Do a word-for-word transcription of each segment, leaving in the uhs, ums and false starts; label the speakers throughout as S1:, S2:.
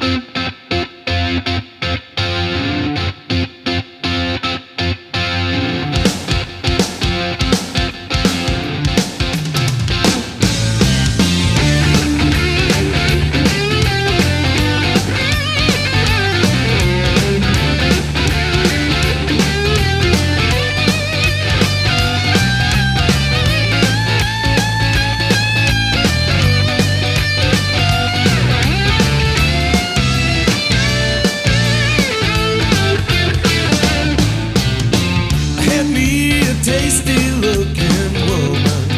S1: Tasty looking woman.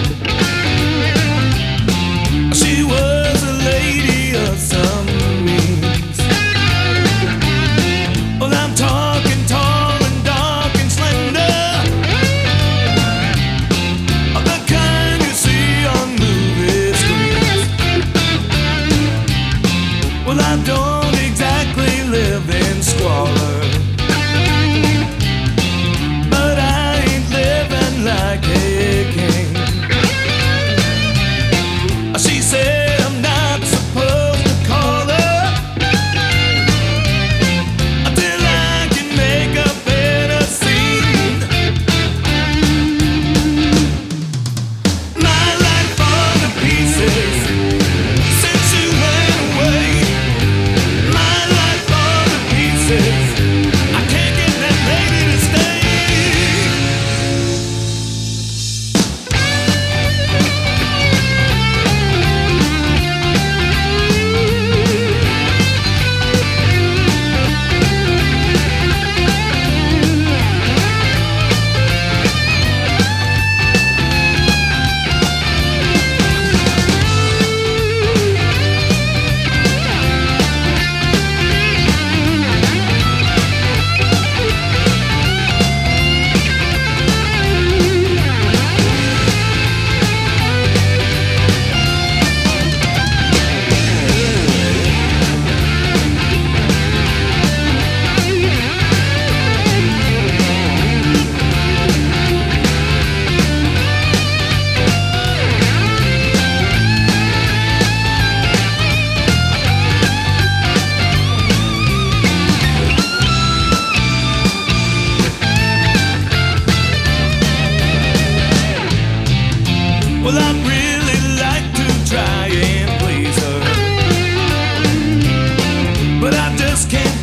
S1: She was a lady of some means. Well, I'm talking tall and dark and slender, of the kind you see on movie screens. Well, I don't exactly live in squalor, like a king. She said I'm not supposed to call her until I can make a better scene. My life falling to pieces since you went away. My life falling to pieces. I can't get that lady to stay. Well, I'd really like to try and please her, but I just can't